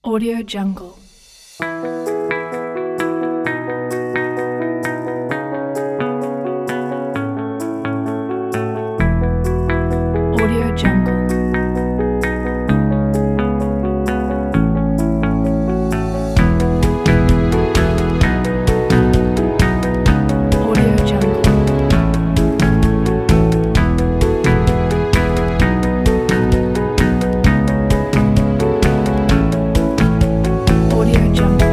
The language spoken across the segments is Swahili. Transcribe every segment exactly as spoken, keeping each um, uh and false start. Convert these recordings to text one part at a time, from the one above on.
Audio Jungle. Audio Jungle. Audio Jungle. Audio Jungle.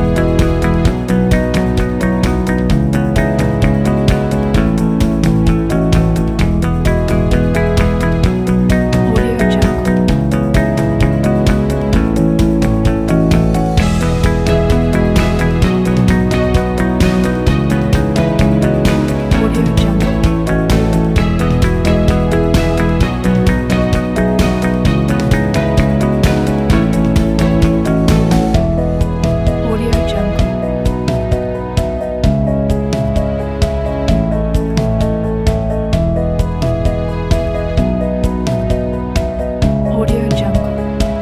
Audio Jungle. Audio Jungle. Audio Jungle. Audio Jungle.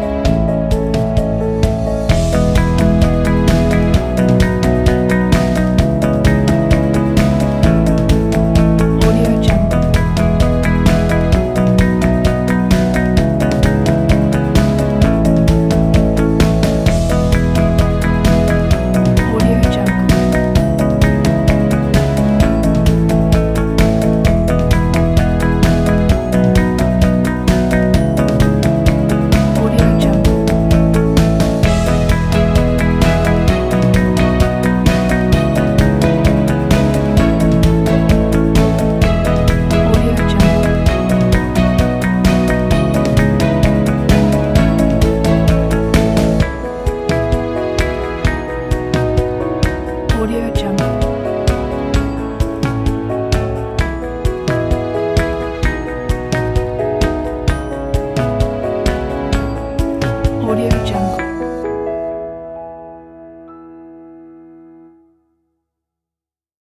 Audio Jungle. Audio Jungle. Audio Jungle. Audio Jungle. Audio Jungle.